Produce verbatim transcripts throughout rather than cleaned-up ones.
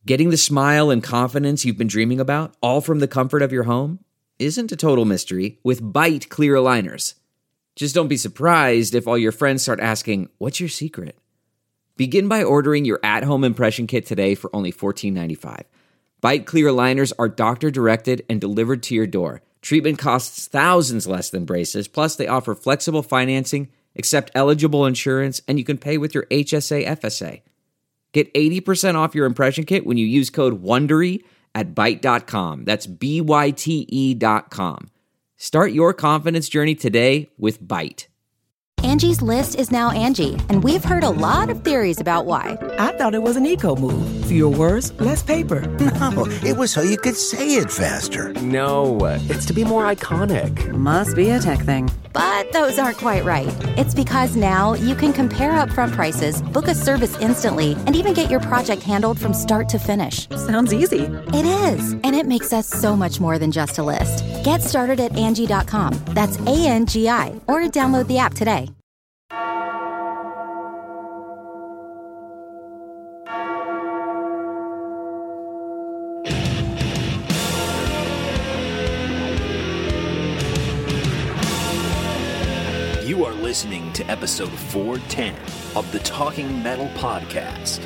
Getting the smile and confidence you've been dreaming about, all from the comfort of your home, isn't a total mystery with Byte clear aligners. Just don't be surprised if all your friends start asking, "What's your secret?" Begin by ordering your at-home impression kit today for only fourteen ninety-five. Byte clear aligners are doctor-directed and delivered to your door. Treatment costs thousands less than braces, plus they offer flexible financing, accept eligible insurance, and you can pay with your H S A F S A. Get eighty percent off your impression kit when you use code WONDERY at byte dot com. That's B Y T E dot com. Start your confidence journey today with Byte. Angie's List is now Angie, and we've heard a lot of theories about why. I thought it was an eco move. Fewer words, less paper. No, it was so you could say it faster. No, it's to be more iconic. Must be a tech thing. But those aren't quite right. It's because now you can compare upfront prices, book a service instantly, and even get your project handled from start to finish. Sounds easy. It is, and it makes us so much more than just a list. Get started at Angie dot com. That's A N G I, or download the app today. You are listening to episode four ten of the Talking Metal Podcast.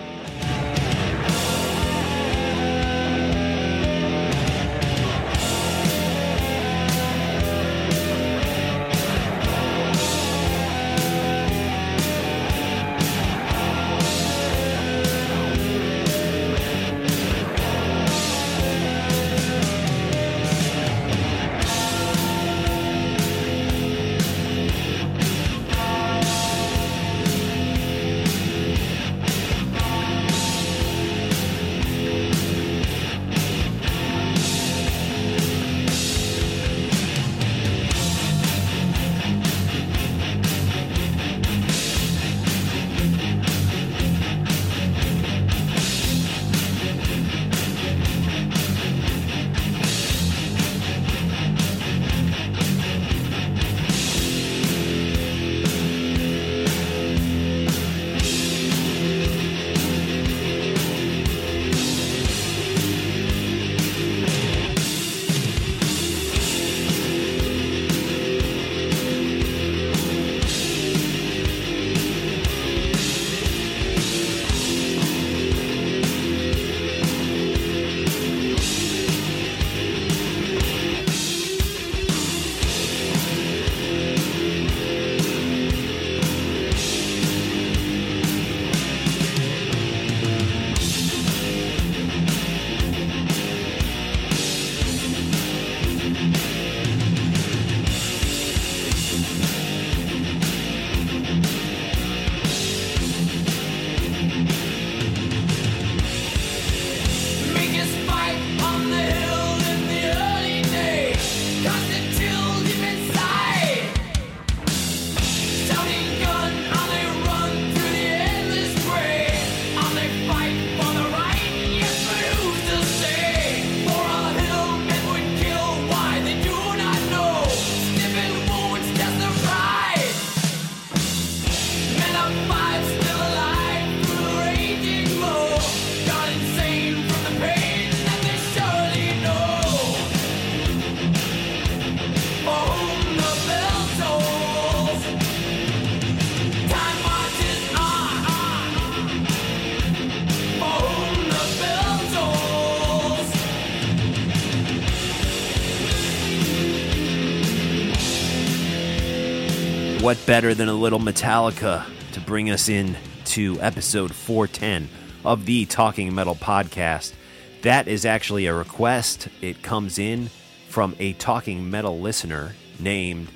What better than a little Metallica to bring us in to episode four ten of the Talking Metal Podcast. That is actually a request. It comes in from a Talking Metal listener named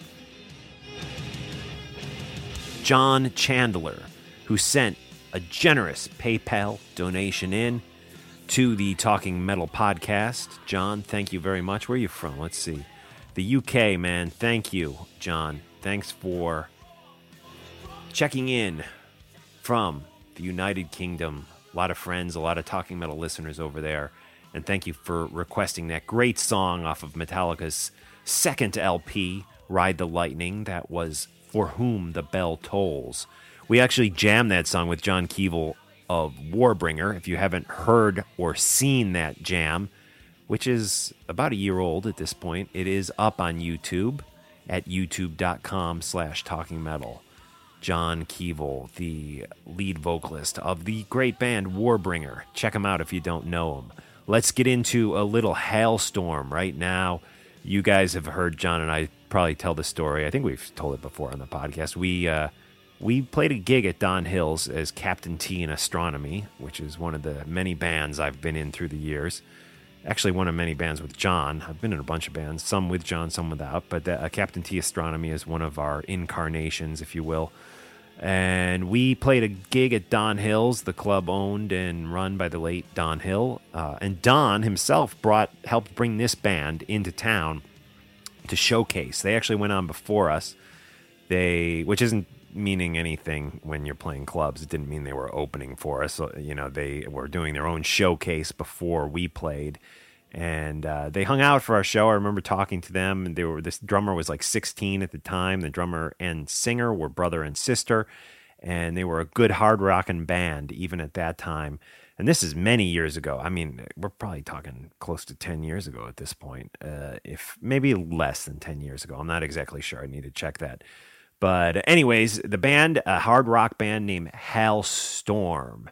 John Chandler, who sent a generous PayPal donation in to the Talking Metal Podcast. John, thank you very much. Where are you from? Let's see. The U K, man. Thank you, John. Thanks for checking in from the United Kingdom. A lot of friends, a lot of Talking Metal listeners over there. And thank you for requesting that great song off of Metallica's second L P, Ride the Lightning. That was For Whom the Bell Tolls. We actually jammed that song with John Keevil of Warbringer. If you haven't heard or seen that jam, which is about a year old at this point, it is up on YouTube at youtube.com slash talking metal. John Keevil, the lead vocalist of the great band Warbringer. Check him out if you don't know him. Let's get into a little Halestorm right now. You guys have heard John and I probably tell the story. I think we've told it before on the podcast. We uh, we played a gig at Don Hills as Captain T in Astronomy, which is one of the many bands I've been in through the years. Actually, one of many bands with John. I've been in a bunch of bands, some with John, some without. But the, uh, Captain T Astronomy is one of our incarnations, if you will. And we played a gig at Don Hills, the club owned and run by the late Don Hill. Uh, and Don himself brought helped bring this band into town to showcase. They actually went on before us. They, which isn't meaning anything when you're playing clubs. It didn't mean they were opening for us. So, you know, they were doing their own showcase before we played. And uh, they hung out for our show. I remember talking to them. And they were this drummer was like sixteen at the time. The drummer and singer were brother and sister, and they were a good hard rocking band even at that time. And this is many years ago. I mean, we're probably talking close to ten years ago at this point, uh, if maybe less than ten years ago. I'm not exactly sure. I need to check that. But anyways, the band, a hard rock band named Halestorm,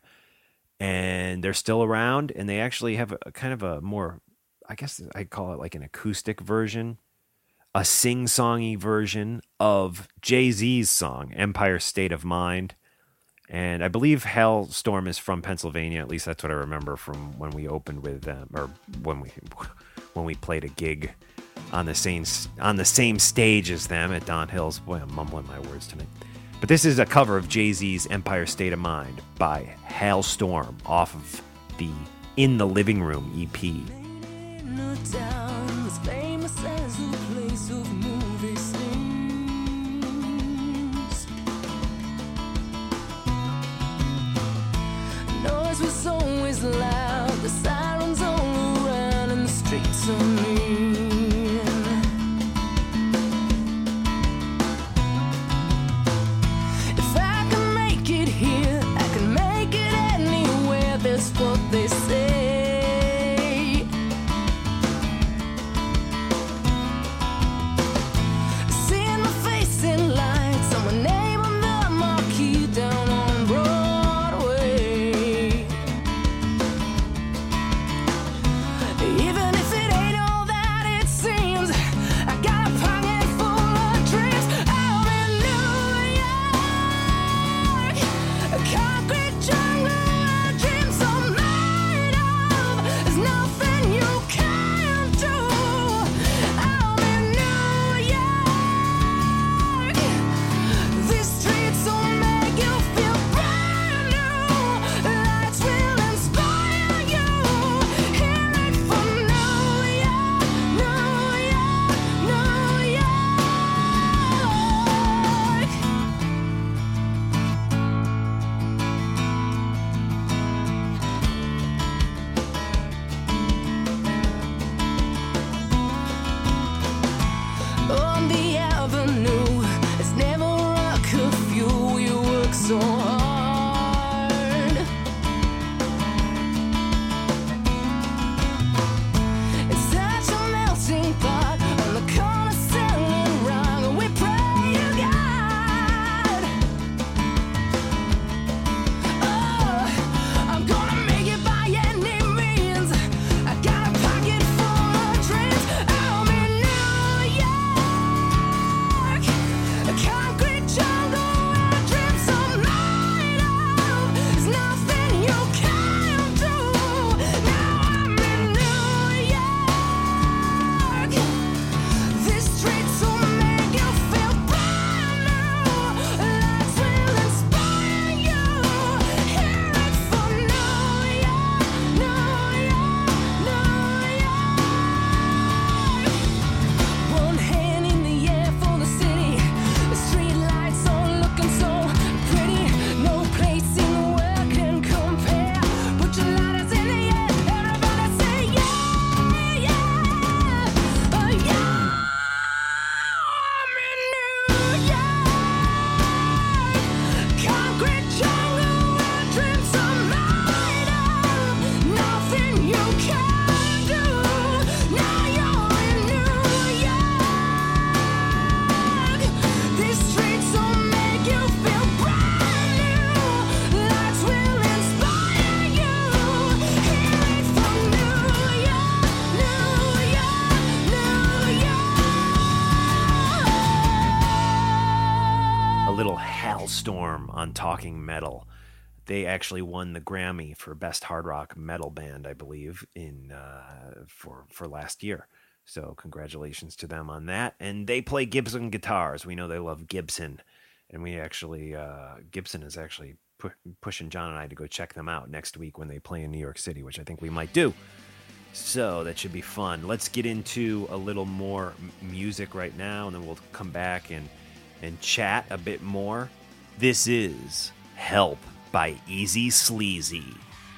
and they're still around. And they actually have a kind of a more, I guess I'd call it like an acoustic version, a sing-songy version of Jay-Z's song, Empire State of Mind. And I believe Halestorm is from Pennsylvania. At least that's what I remember from when we opened with them, or when we when we played a gig on the same on the same stage as them at Don Hills. Boy, I'm mumbling my words tonight. But this is a cover of Jay-Z's Empire State of Mind by Halestorm off of the In the Living Room E P. Town was famous as the place of movie scenes. Noise was always loud, the sirens all around, and the streets are mean. If I can make it here, I can make it anywhere. That's what they say. perform on Talking Metal. They actually won the Grammy for Best Hard Rock Metal Band, I believe, in uh, for for last year. So congratulations to them on that. And they play Gibson guitars. We know they love Gibson. And we actually, uh, Gibson is actually pu- pushing John and I to go check them out next week when they play in New York City, which I think we might do. So that should be fun. Let's get into a little more m- music right now, and then we'll come back and, and chat a bit more. This is Help by Easy Sleazy.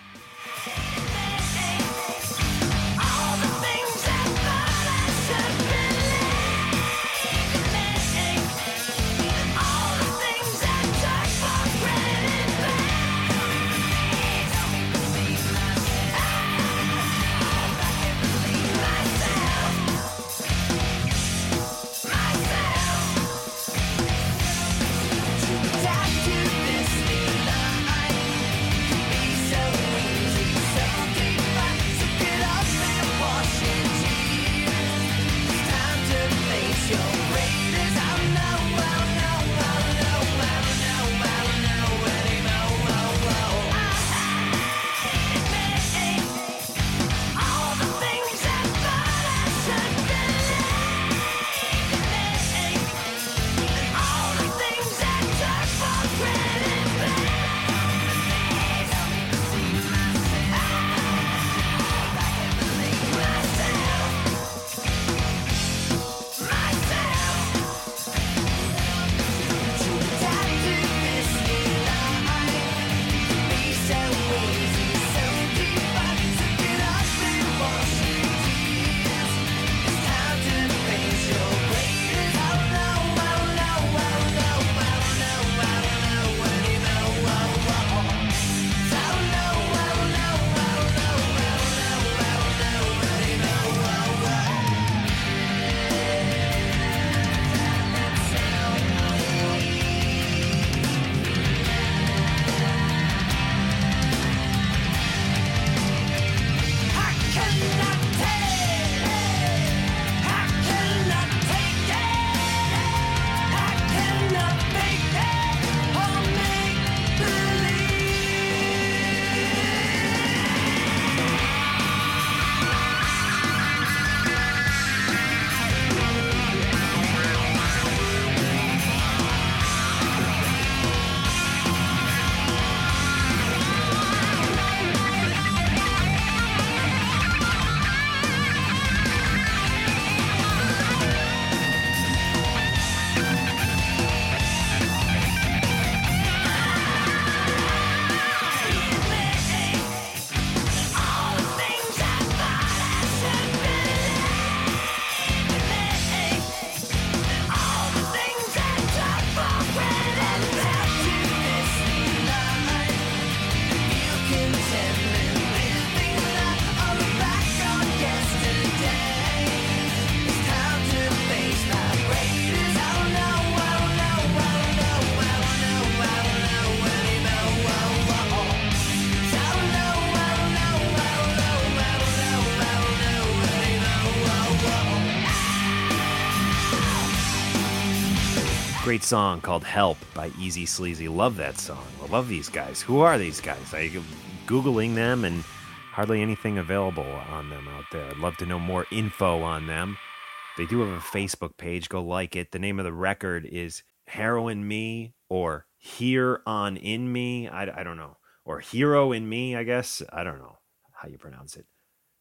Great song called Help by Easy Sleazy. Love that song. I love these guys. Who are these guys? I'm Googling them and hardly anything available on them out there. I'd love to know more info on them. They do have a Facebook page. Go like it. The name of the record is Heroin Me or Here On In Me. I, I don't know. Or Hero in Me, I guess. I don't know how you pronounce it.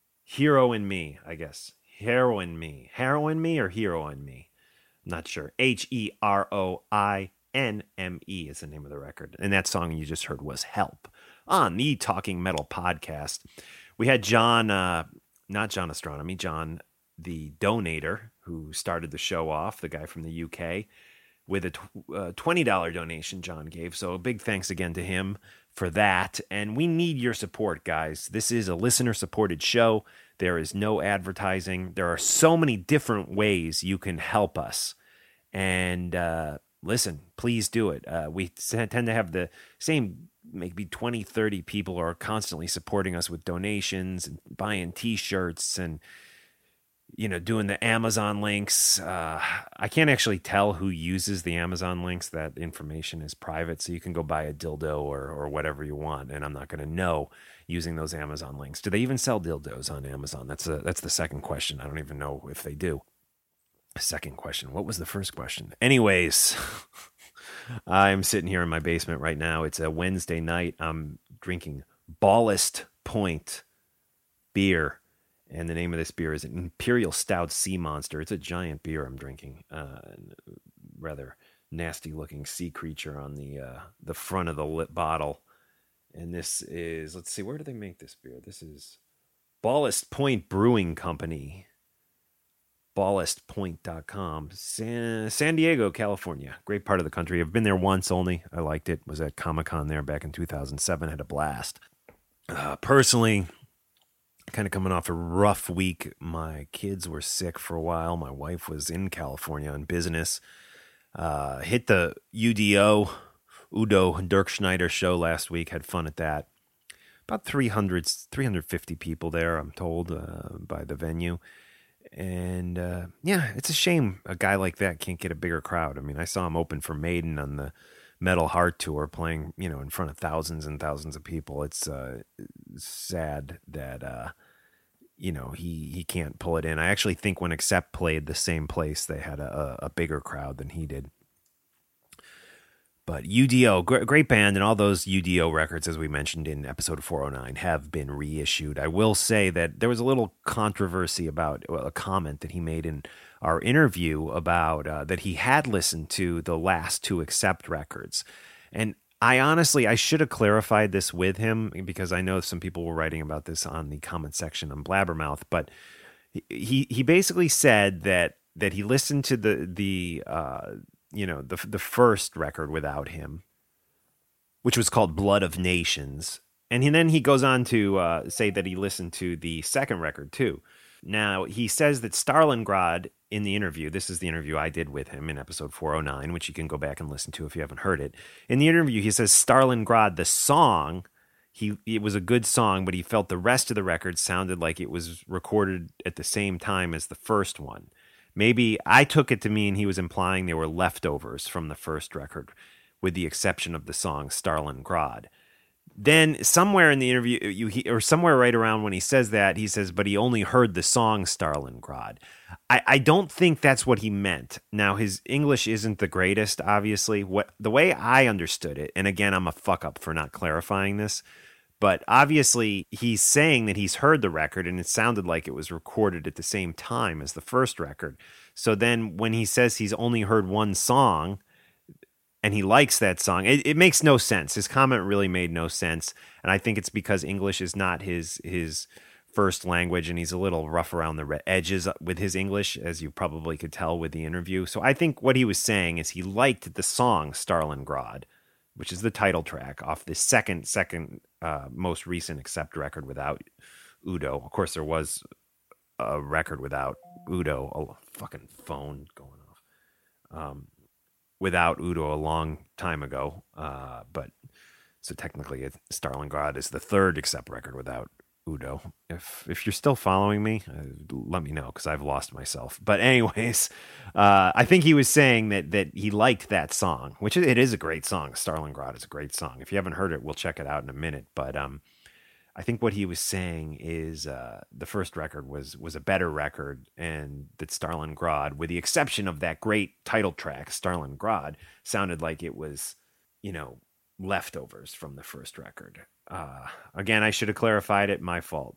Hero in Me, I guess. Heroin Me. Heroin Me or Hero in Me? I'm not sure. H E R O I N M E is the name of the record. And that song you just heard was Help on the Talking Metal podcast. We had John, uh, not John Astronomy, John the Donator, who started the show off, the guy from the U K, with a tw- uh, twenty dollars donation John gave. So a big thanks again to him for that. And we need your support, guys. This is a listener-supported show. There is no advertising. There are so many different ways you can help us. And uh, listen, please do it. Uh, we tend to have the same maybe twenty, thirty people who are constantly supporting us with donations and buying T-shirts and you know, doing the Amazon links. Uh, I can't actually tell who uses the Amazon links. That information is private, so you can go buy a dildo or or whatever you want, and I'm not going to know using those Amazon links. Do they even sell dildos on Amazon? That's a, that's the second question. I don't even know if they do. Second question. What was the first question? Anyways, I'm sitting here in my basement right now. It's a Wednesday night. I'm drinking Ballast Point beer. And the name of this beer is an Imperial Stout Sea Monster. It's a giant beer I'm drinking. Uh, rather nasty-looking sea creature on the uh, the front of the lit bottle. And this is, let's see, where do they make this beer? This is Ballast Point Brewing Company. ballast point dot com. San, San Diego, California. Great part of the country. I've been there once only. I liked it. Was at Comic-Con there back in two thousand seven. Had a blast. Uh, personally... kind of coming off a rough week. My kids were sick for a while. My wife was in California on business. Uh, hit the U D O, Udo Dirk Schneider show last week. Had fun at that. About three hundred, three hundred fifty people there, I'm told, uh, by the venue. And uh, yeah, it's a shame a guy like that can't get a bigger crowd. I mean, I saw him open for Maiden on the Metal Heart Tour, playing, you know, in front of thousands and thousands of people. It's uh, sad that, uh, you know, he, he can't pull it in. I actually think when Accept played the same place, they had a, a bigger crowd than he did. But U D O, great, great band, and all those U D O records, as we mentioned in episode four oh nine, have been reissued. I will say that there was a little controversy about well, a comment that he made in our interview about uh, that he had listened to the last two Accept records. And I honestly, I should have clarified this with him, because I know some people were writing about this on the comment section on Blabbermouth, but he he basically said that that he listened to the the uh, you know the the first record without him, which was called Blood of Nations, and he, then he goes on to uh, say that he listened to the second record too. Now, he says that Stalingrad, in the interview, this is the interview I did with him in episode four oh nine, which you can go back and listen to if you haven't heard it. In the interview, he says Stalingrad, the song, he it was a good song, but he felt the rest of the record sounded like it was recorded at the same time as the first one. Maybe I took it to mean he was implying they were leftovers from the first record, with the exception of the song Stalingrad. Then somewhere in the interview, you he, or somewhere right around when he says that, he says, but he only heard the song Stalingrad. I, I don't think that's what he meant. Now, his English isn't the greatest, obviously. What the way I understood it, and again, I'm a fuck up for not clarifying this, but obviously he's saying that he's heard the record and it sounded like it was recorded at the same time as the first record. So then when he says he's only heard one song, and he likes that song, It, it makes no sense. His comment really made no sense, and I think it's because English is not his his first language, and he's a little rough around the edges with his English, as you probably could tell with the interview. So I think what he was saying is he liked the song Stalingrad, which is the title track off the second second uh, most recent Accept record without Udo. Of course, there was a record without Udo. A fucking phone going off. Um, without Udo a long time ago, uh, but so technically it, Stalingrad is the third Accept record without Udo. If if you're still following me, uh, let me know, because I've lost myself. But anyways, uh, I think he was saying that that he liked that song, which it is a great song. Stalingrad is a great song. If you haven't heard it, we'll check it out in a minute. But um, I think what he was saying is uh, the first record was was a better record, and that Stalingrad, with the exception of that great title track, Stalingrad, sounded like it was, you know, leftovers from the first record. Uh, again, I should have clarified it. My fault.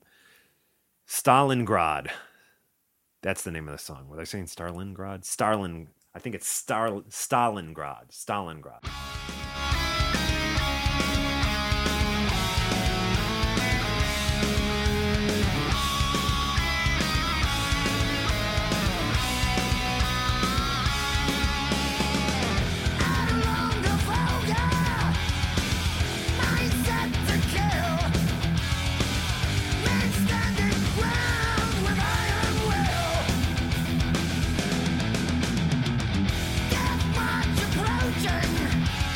Stalingrad. That's the name of the song. Was I saying Stalingrad? Starlin. I think it's Star Stalingrad. Stalingrad. Approaching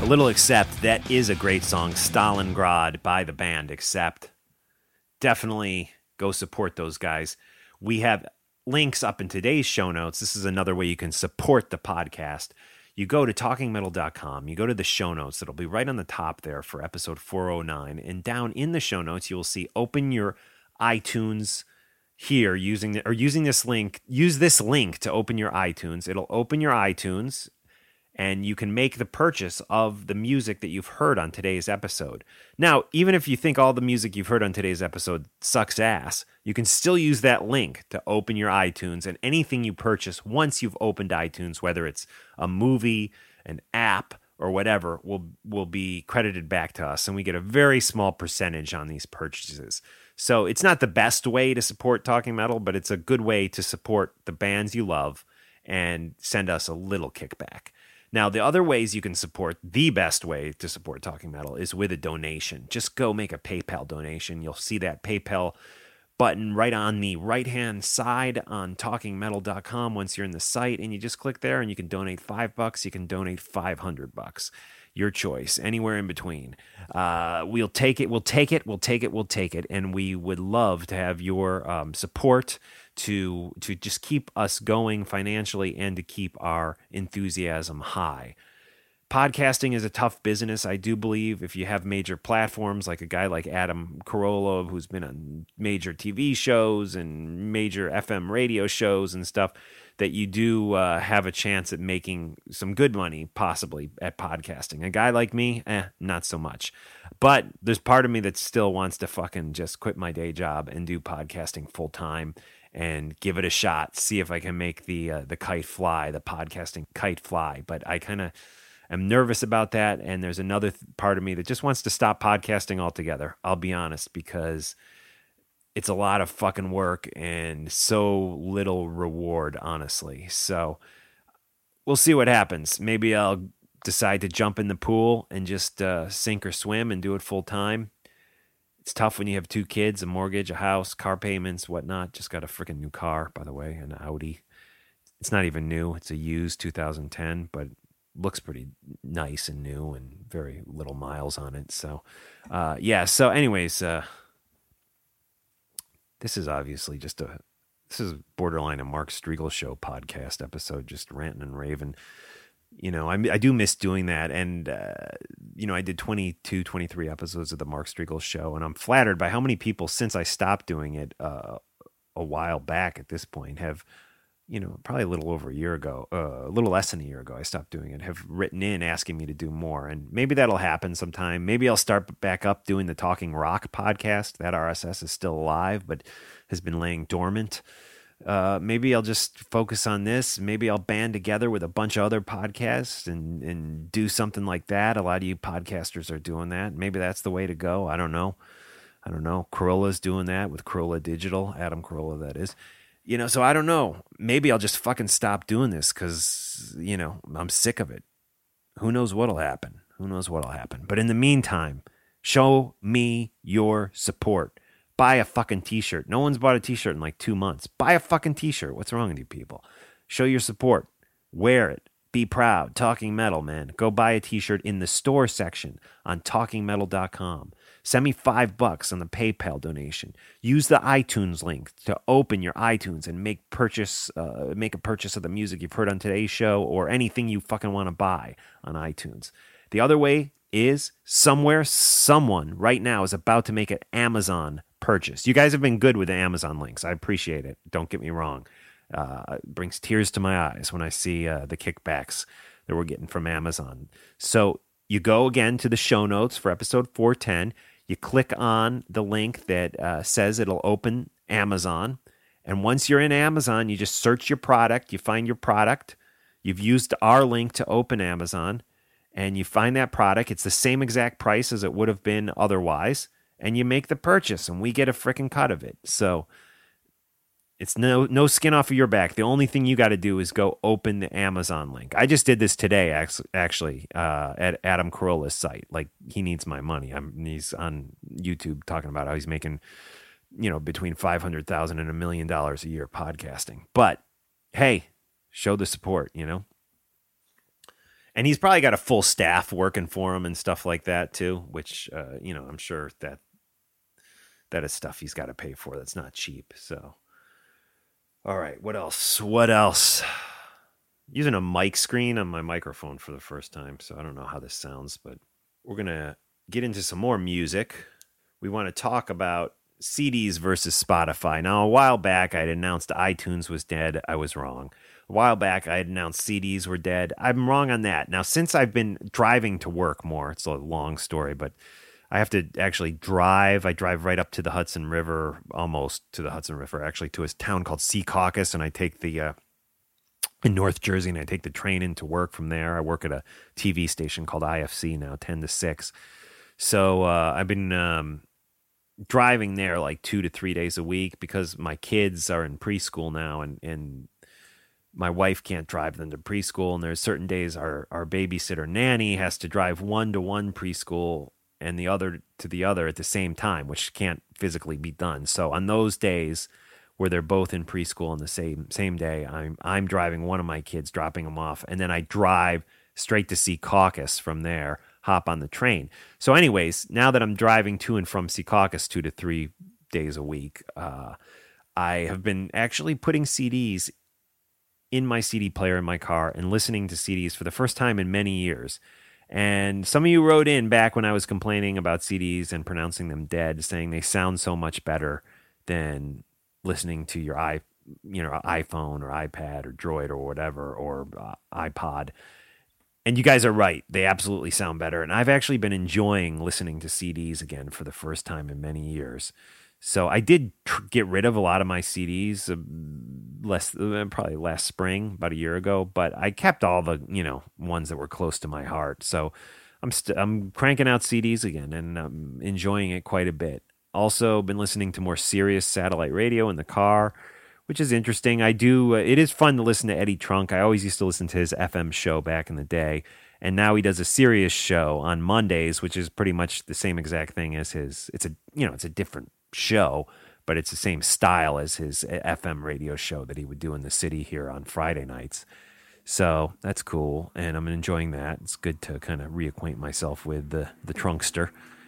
A little Accept, that is a great song. Stalingrad by the band Accept. Definitely go support those guys. We have links up in today's show notes. This is another way you can support the podcast. You go to talking metal dot com, you go to the show notes. It'll be right on the top there for episode four oh nine. And down in the show notes, you will see open your iTunes here using the, or using this link. Use this link to open your iTunes. It'll open your iTunes, and you can make the purchase of the music that you've heard on today's episode. Now, even if you think all the music you've heard on today's episode sucks ass, you can still use that link to open your iTunes, and anything you purchase once you've opened iTunes, whether it's a movie, an app, or whatever, will will be credited back to us, and we get a very small percentage on these purchases. So it's not the best way to support Talking Metal, but it's a good way to support the bands you love and send us a little kickback. Now, the other ways you can support, the best way to support Talking Metal is with a donation. Just go make a PayPal donation. You'll see that PayPal button right on the right-hand side on talking metal dot com once you're in the site, and you just click there and you can donate five bucks. You can donate five hundred bucks. Your choice, anywhere in between. Uh, we'll take it, we'll take it, we'll take it, we'll take it, and we would love to have your um, support to to just keep us going financially and to keep our enthusiasm high. Podcasting is a tough business, I do believe. If you have major platforms like a guy like Adam Carolla, who's been on major T V shows and major F M radio shows and stuff, that you do uh, have a chance at making some good money, possibly, at podcasting. A guy like me, eh, not so much. But there's part of me that still wants to fucking just quit my day job and do podcasting full time and give it a shot, see if I can make the uh, the kite fly, the podcasting kite fly. But I kind of am nervous about that, and there's another th- part of me that just wants to stop podcasting altogether, I'll be honest, because it's a lot of fucking work and so little reward, honestly. So we'll see what happens. Maybe I'll decide to jump in the pool and just uh, sink or swim and do it full time. It's tough when you have two kids, a mortgage, a house, car payments, whatnot. Just got a freaking new car, by the way, an Audi. It's not even new. It's a used two thousand ten, but looks pretty nice and new and very little miles on it. So, uh, yeah. So anyways, uh, this is obviously just a, this is borderline a Mark Striegel Show podcast episode, just ranting and raving. You know, I, I do miss doing that. And, uh, you know, I did twenty-two, twenty-three episodes of the Mark Striegel Show, and I'm flattered by how many people, since I stopped doing it uh, a while back at this point, have, you know, probably a little over a year ago, uh, a little less than a year ago, I stopped doing it, have written in asking me to do more. And maybe that'll happen sometime. Maybe I'll start back up doing the Talking Rock podcast. That R S S is still alive, but has been laying dormant. Uh, maybe I'll just focus on this. Maybe I'll band together with a bunch of other podcasts and, and do something like that. A lot of you podcasters are doing that. Maybe that's the way to go. I don't know. I don't know. Carolla's doing that with Carolla Digital. Adam Carolla, that is. You know, so I don't know. Maybe I'll just fucking stop doing this because, you know, I'm sick of it. Who knows what'll happen? Who knows what'll happen? But in the meantime, show me your support. Buy a fucking t-shirt. No one's bought a t-shirt in like two months. Buy a fucking t-shirt. What's wrong with you people? Show your support. Wear it. Be proud. Talking Metal, man. Go buy a t-shirt in the store section on talking metal dot com. Send me five bucks on the PayPal donation. Use the iTunes link to open your iTunes and make purchase, uh, make a purchase of the music you've heard on today's show or anything you fucking want to buy on iTunes. The other way is somewhere, someone right now is about to make an Amazon purchase. You guys have been good with the Amazon links. I appreciate it. Don't get me wrong. Uh, it brings tears to my eyes when I see uh, the kickbacks that we're getting from Amazon. So you go again to the show notes for episode four ten. You click on the link that uh, says it'll open Amazon. And once you're in Amazon, you just search your product. You find your product. You've used our link to open Amazon. And you find that product. It's the same exact price as it would have been otherwise. And you make the purchase, and we get a freaking cut of it. So it's no no skin off of your back. The only thing you got to do is go open the Amazon link. I just did this today, actually, uh, at Adam Carolla's site. Like, he needs my money. I'm, he's on YouTube talking about how he's making, you know, between five hundred thousand dollars and a million dollars a year podcasting. But, hey, show the support, you know? And he's probably got a full staff working for him and stuff like that too, which, uh, you know, I'm sure that that is stuff he's got to pay for. That's not cheap. So, all right, what else? What else? Using a mic screen on my microphone for the first time, so I don't know how this sounds, but we're going to get into some more music. We want to talk about C Ds versus Spotify. Now, a while back, I had announced iTunes was dead. I was wrong. A while back, I had announced C Ds were dead. I'm wrong on that. Now, since I've been driving to work more, it's a long story, but I have to actually drive. I drive right up to the Hudson River, almost to the Hudson River, actually to a town called Secaucus, and I take the, uh, in North Jersey, and I take the train into work from there. I work at a T V station called I F C now, ten to six. So uh, I've been um, driving there like two to three days a week because my kids are in preschool now, and, and my wife can't drive them to preschool, and there's certain days our, our babysitter nanny has to drive one to one preschool and the other to the other at the same time, which can't physically be done. So on those days where they're both in preschool on the same same day, I'm I'm driving one of my kids, dropping them off, and then I drive straight to Secaucus from there, hop on the train. So anyways, now that I'm driving to and from Secaucus two to three days a week, uh, I have been actually putting C Ds in my C D player in my car and listening to C Ds for the first time in many years. And some of you wrote in back when I was complaining about C Ds and pronouncing them dead, saying they sound so much better than listening to your i, you know, iPhone or iPad or Droid or whatever, or uh, iPod. And you guys are right. They absolutely sound better. And I've actually been enjoying listening to C Ds again for the first time in many years. So I did tr- get rid of a lot of my C Ds uh, less uh, probably last spring, about a year ago, but I kept all the, you know, ones that were close to my heart. So I'm st- I'm cranking out C Ds again, and I'm enjoying it quite a bit. Also been listening to more serious satellite radio in the car, which is interesting. I do uh, it is fun to listen to Eddie Trunk. I always used to listen to his F M show back in the day, and now he does a Sirius show on Mondays, which is pretty much the same exact thing as his. It's a, you know, it's a different show, but it's the same style as his F M radio show that he would do in the city here on Friday nights. So that's cool, and I'm enjoying that. It's good to kind of reacquaint myself with the the Trunkster.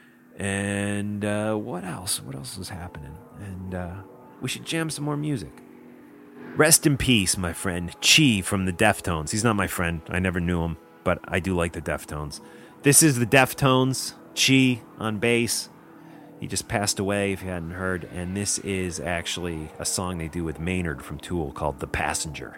And uh, what else? What else is happening? And uh, we should jam some more music. Rest in peace, my friend Chi from the Deftones. He's not my friend. I never knew him, but I do like the Deftones. This is the Deftones, Chi on bass. He just passed away, if you hadn't heard, and this is actually a song they do with Maynard from Tool called The Passenger.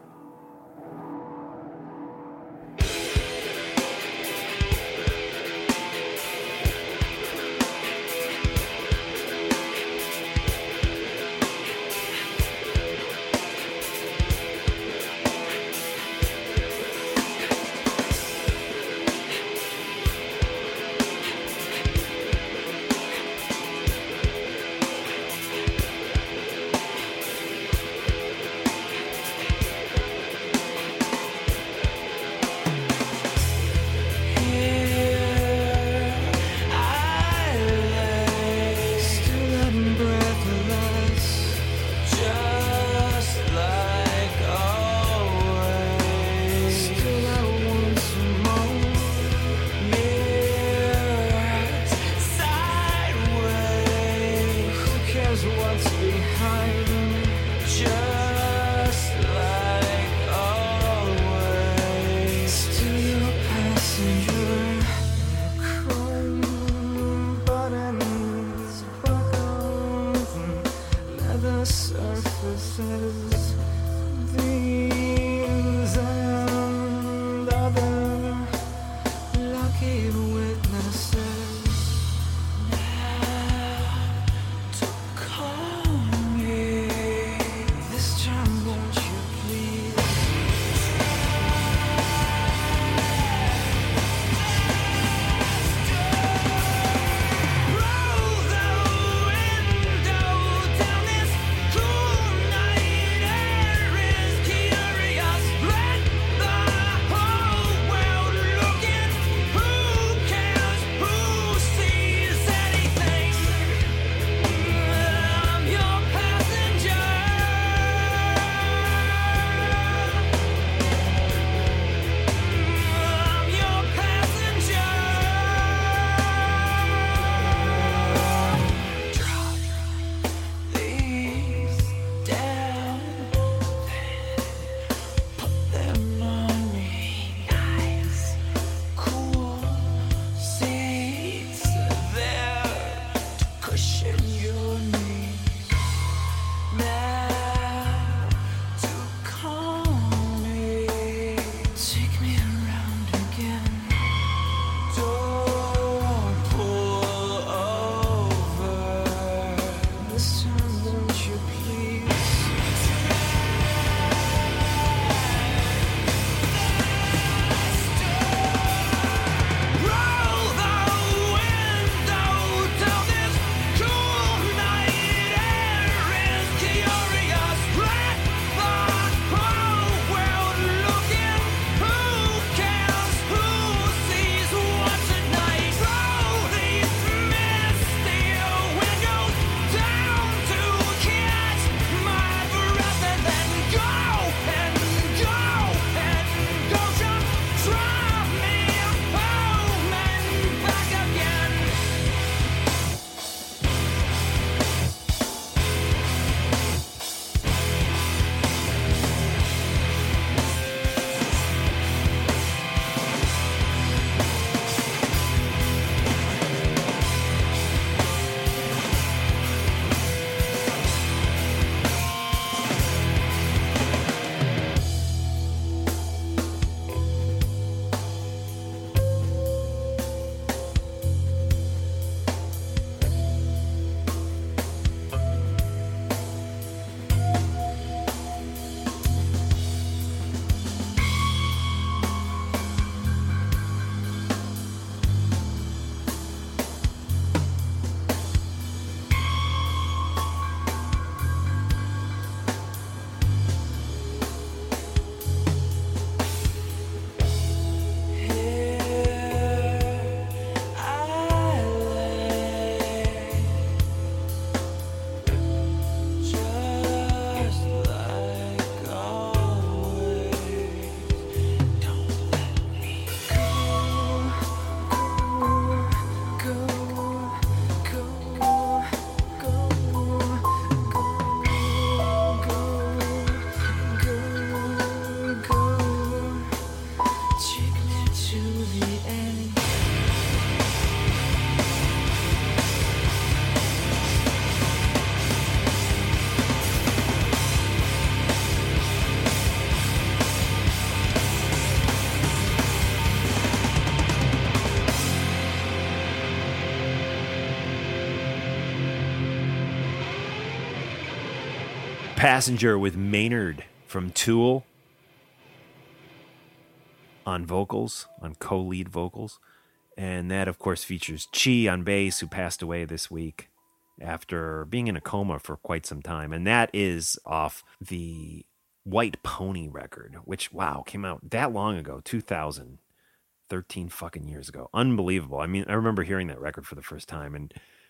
Passenger with Maynard from Tool on vocals, on co-lead vocals. And that, of course, features Chi on bass, who passed away this week after being in a coma for quite some time. And that is off the White Pony record, which, wow, came out that long ago, two thousand, thirteen fucking years ago. Unbelievable. I mean, I remember hearing that record for the first time, and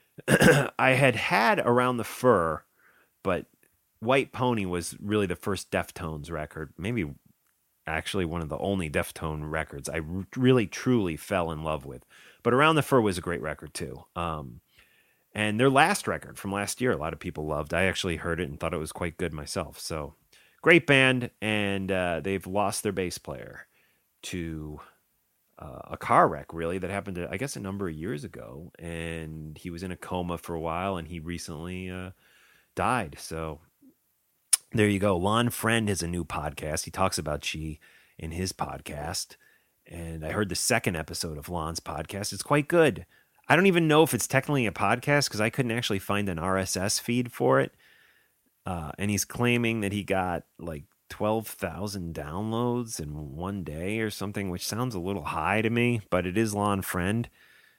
I had had Around the Fur, but White Pony was really the first Deftones record, maybe actually one of the only Deftone records I r- really truly fell in love with. But Around the Fur was a great record too. Um, and their last record from last year, a lot of people loved. I actually heard it and thought it was quite good myself. So great band, and uh, they've lost their bass player to uh, a car wreck, really, that happened, to, I guess, a number of years ago. And he was in a coma for a while, and he recently uh, died. So there you go. Lon Friend has a new podcast. He talks about Chi in his podcast. And I heard the second episode of Lon's podcast. It's quite good. I don't even know if it's technically a podcast because I couldn't actually find an R S S feed for it. Uh, and he's claiming that he got like twelve thousand downloads in one day or something, which sounds a little high to me, but it is Lon Friend.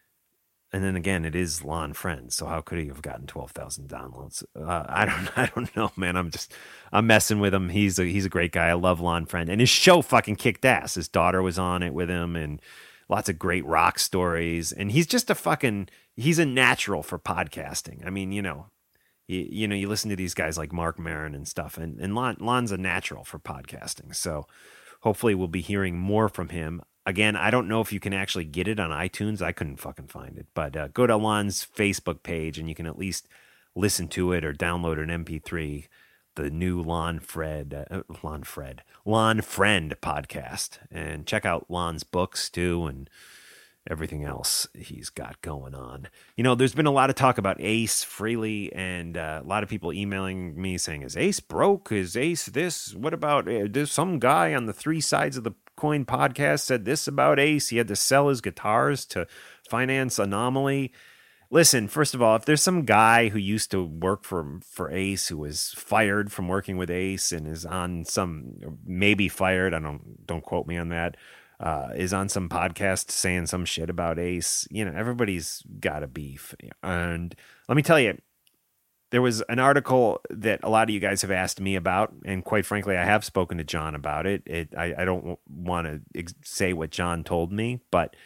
And then again, it is Lon Friend. So how could he have gotten twelve thousand downloads? Uh, I don't, I don't know, man. I'm just, I'm messing with him. He's a, he's a great guy. I love Lon Friend, and his show fucking kicked ass. His daughter was on it with him, and lots of great rock stories. And he's just a fucking, he's a natural for podcasting. I mean, you know, you, you know, you listen to these guys like Mark Maron and stuff, and, and Lon, Lon's a natural for podcasting. So hopefully we'll be hearing more from him. Again, I don't know if you can actually get it on iTunes. I couldn't fucking find it. But uh, go to Lon's Facebook page, and you can at least listen to it or download an M P three, the new Lon Fred, uh, Lon Fred, Lon Friend podcast. And check out Lon's books, too, and everything else he's got going on. You know, there's been a lot of talk about Ace Frehley, and uh, a lot of people emailing me saying, is Ace broke? Is Ace this? What about, uh, there's some guy on the Three Sides of the Coin podcast said this about Ace. He had to sell his guitars to finance Anomaly. Listen, first of all, if there's some guy who used to work for for Ace who was fired from working with Ace and is on some, maybe fired, I don't don't quote me on that, uh, is on some podcast saying some shit about Ace, you know, everybody's got a beef. And let me tell you, there was an article that a lot of you guys have asked me about, and quite frankly, I have spoken to John about it. It I, I don't w- want to ex- say what John told me, but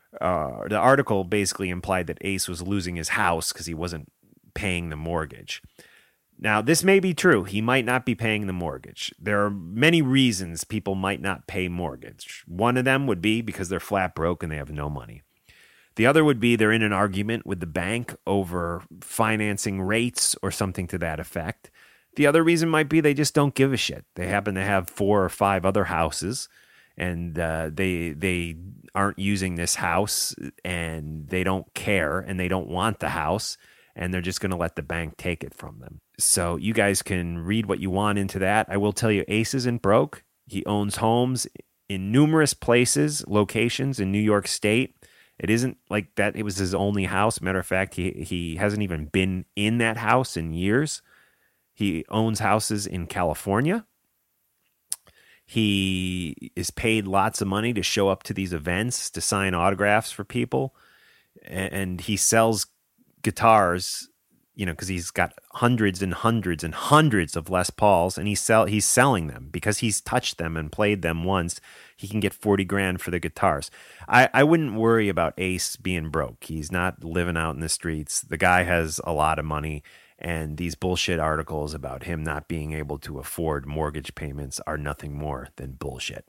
uh, the article basically implied that Ace was losing his house because he wasn't paying the mortgage. Now, this may be true. He might not be paying the mortgage. There are many reasons people might not pay mortgage. One of them would be because they're flat broke and they have no money. The other would be they're in an argument with the bank over financing rates or something to that effect. The other reason might be they just don't give a shit. They happen to have four or five other houses, and uh, they they aren't using this house, and they don't care, and they don't want the house, and they're just going to let the bank take it from them. So you guys can read what you want into that. I will tell you, Ace isn't broke. He owns homes in numerous places, locations in New York State. It isn't like that it was his only house. Matter of fact, he he hasn't even been in that house in years. He owns houses in California. He is paid lots of money to show up to these events, to sign autographs for people. And he sells guitars, you know, because he's got hundreds and hundreds and hundreds of Les Pauls, and he sell he's selling them because he's touched them and played them once. He can get forty grand for the guitars. I, I wouldn't worry about Ace being broke. He's not living out in the streets. The guy has a lot of money, and these bullshit articles about him not being able to afford mortgage payments are nothing more than bullshit.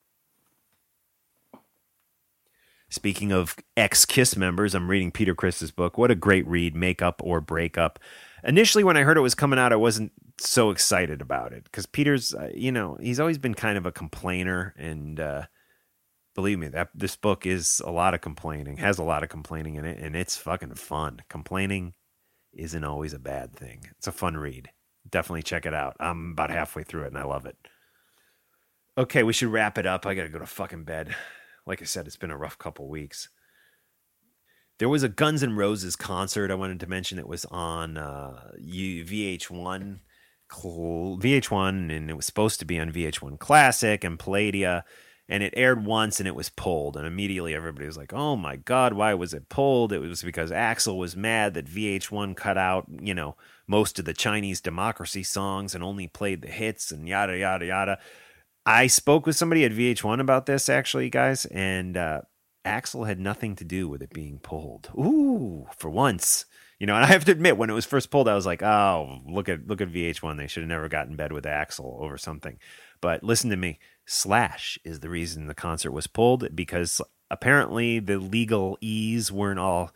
Speaking of ex-Kiss members, I'm reading Peter Criss's book. What a great read, Makeup or Breakup. Initially, when I heard it was coming out, I wasn't so excited about it because Peter's, uh, you know, he's always been kind of a complainer, and uh, believe me, that this book is a lot of complaining, has a lot of complaining in it, and it's fucking fun. Complaining isn't always a bad thing. It's a fun read. Definitely check it out. I'm about halfway through it, and I love it. Okay, we should wrap it up. I got to go to fucking bed. Like I said, it's been a rough couple weeks. There was a Guns N' Roses concert I wanted to mention. It was on uh, V H one. V H one, and it was supposed to be on V H one Classic and Palladia, and it aired once and it was pulled. And immediately everybody was like, oh my God, why was it pulled? It was because Axl was mad that V H one cut out, you know, most of the Chinese Democracy songs and only played the hits and yada, yada, yada. I spoke with somebody at V H one about this, actually, guys, and uh, Axl had nothing to do with it being pulled. Ooh, for once. You know, and I have to admit, when it was first pulled, I was like, oh, look at look at V H one. They should have never got in bed with Axl over something. But listen to me. Slash is the reason the concert was pulled, because apparently the legal E's weren't all,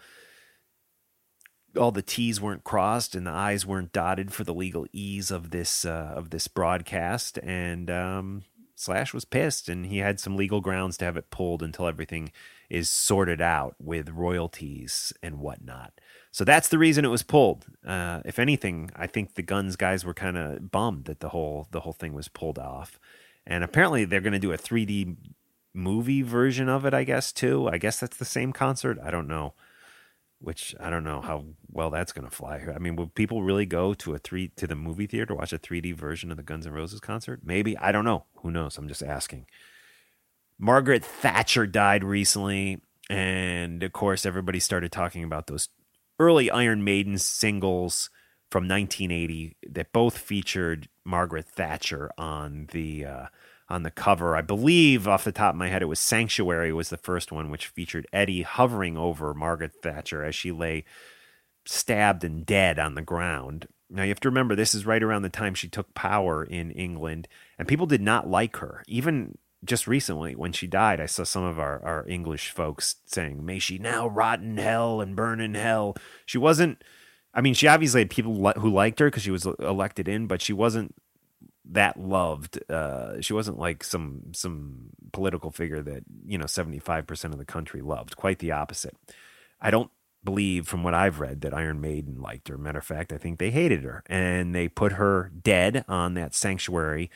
all the T's weren't crossed and the I's weren't dotted for the legal E's of this uh, of this broadcast. And um, Slash was pissed, and he had some legal grounds to have it pulled until everything is sorted out with royalties and whatnot. So that's the reason it was pulled. Uh, if anything, I think the Guns guys were kind of bummed that the whole the whole thing was pulled off. And apparently they're going to do a three D movie version of it, I guess, too. I guess that's the same concert. I don't know. Which I don't know how well that's going to fly. I mean, will people really go to a three to the movie theater to watch a three D version of the Guns N' Roses concert? Maybe. I don't know. Who knows? I'm just asking. Margaret Thatcher died recently, and of course everybody started talking about those early Iron Maiden singles from nineteen eighty that both featured Margaret Thatcher on the uh, on the cover. I believe, off the top of my head, it was Sanctuary was the first one, which featured Eddie hovering over Margaret Thatcher as she lay stabbed and dead on the ground. Now, you have to remember, this is right around the time she took power in England, and people did not like her. Even just recently, when she died, I saw some of our, our English folks saying, may she now rot in hell and burn in hell. She wasn't, I mean, she obviously had people li- who liked her because she was elected in, but she wasn't that loved. Uh, she wasn't like some some political figure that, you know, seventy-five percent of the country loved. Quite the opposite. I don't believe, from what I've read, that Iron Maiden liked her. Matter of fact, I think they hated her, and they put her dead on that Sanctuary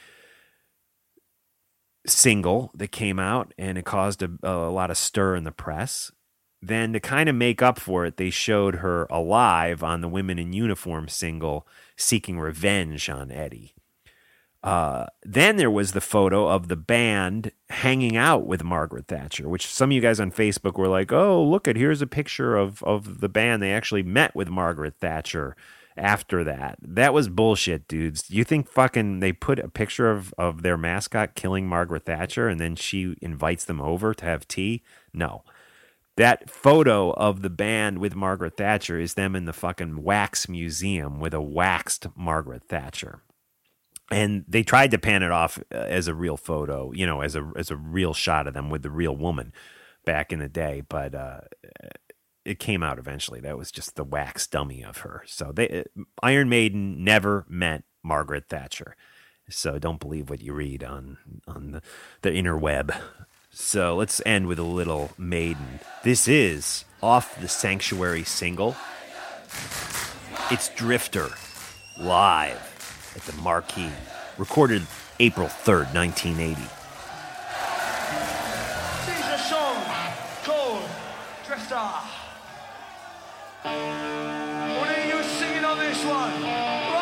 single that came out, and it caused a, a lot of stir in the press. Then, to kind of make up for it, they showed her alive on the Women in Uniform single, seeking revenge on Eddie. Uh, then there was the photo of the band hanging out with Margaret Thatcher, which some of you guys on Facebook were like, oh, look at, here's a picture of, of the band. They actually met with Margaret Thatcher after that. That was bullshit, dudes. You think fucking they put a picture of, of their mascot killing Margaret Thatcher and then she invites them over to have tea? No. That photo of the band with Margaret Thatcher is them in the fucking wax museum with a waxed Margaret Thatcher. And they tried to pan it off as a real photo, you know, as a as a real shot of them with the real woman back in the day. But uh, it came out eventually. That was just the wax dummy of her. So they, Iron Maiden never met Margaret Thatcher. So don't believe what you read on, on the, the interweb. So let's end with a little Maiden. This is off the Sanctuary single. It's Drifter, live at the Marquee, recorded April third, nineteen eighty. This is a song called Drifter. What are you singing on this one?